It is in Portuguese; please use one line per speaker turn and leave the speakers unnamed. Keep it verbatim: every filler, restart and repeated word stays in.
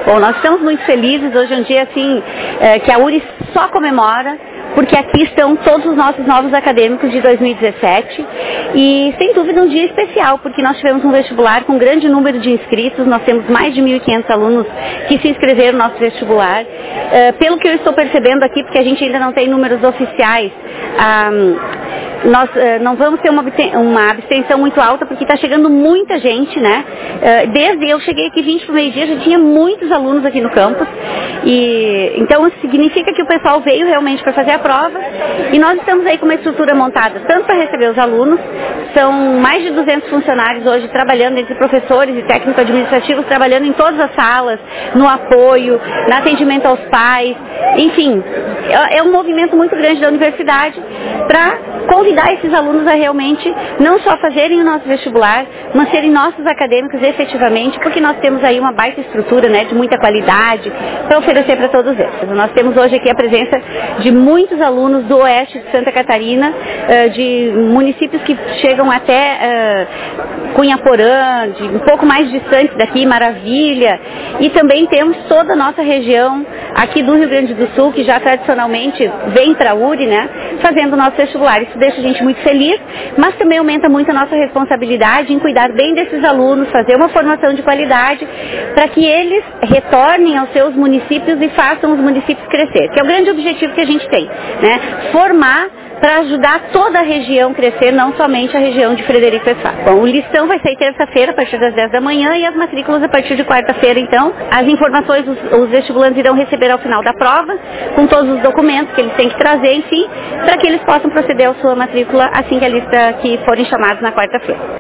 Bom, nós estamos muito felizes, hoje é um dia assim, é, que a U R I só comemora, porque aqui estão todos os nossos novos acadêmicos de dois mil e dezessete e sem dúvida um dia especial, porque nós tivemos um vestibular com um grande número de inscritos, nós temos mais de mil e quinhentos alunos que se inscreveram no nosso vestibular. É, pelo que eu estou percebendo aqui, porque a gente ainda não tem números oficiais, ah, nós uh, não vamos ter uma, uma abstenção muito alta, porque está chegando muita gente, né? Uh, desde eu cheguei aqui vinte para o meio-dia, já tinha muitos alunos aqui no campus. E, então, significa que o pessoal veio realmente para fazer a prova. E nós estamos aí com uma estrutura montada, tanto para receber os alunos, são mais de duzentos funcionários hoje trabalhando, entre professores e técnicos administrativos, trabalhando em todas as salas, no apoio, no atendimento aos pais. Enfim, é, é um movimento muito grande da universidade para convidar esses alunos a realmente não só fazerem o nosso vestibular, mas serem nossos acadêmicos efetivamente, porque nós temos aí uma baita estrutura, né, de muita qualidade para oferecer para todos eles. Nós temos hoje aqui a presença de muitos alunos do oeste de Santa Catarina, de municípios que chegam até Cunhaporã, de um pouco mais distantes daqui, Maravilha, e também temos toda a nossa região aqui do Rio Grande do Sul, que já tradicionalmente vem para a U R I, né, fazendo o nosso vestibular. Isso deixa a gente muito feliz, mas também aumenta muito a nossa responsabilidade em cuidar bem desses alunos, fazer uma formação de qualidade, para que eles retornem aos seus municípios e façam os municípios crescer, que é o grande objetivo que a gente tem, né, formar para ajudar toda a região a crescer, não somente a região de Frederico Westphal. Bom, o listão vai sair terça-feira a partir das dez da manhã e as matrículas a partir de quarta-feira, então. As informações os, os vestibulantes irão receber ao final da prova, com todos os documentos que eles têm que trazer, enfim, para que eles possam proceder à sua matrícula assim que a lista que forem chamados na quarta-feira.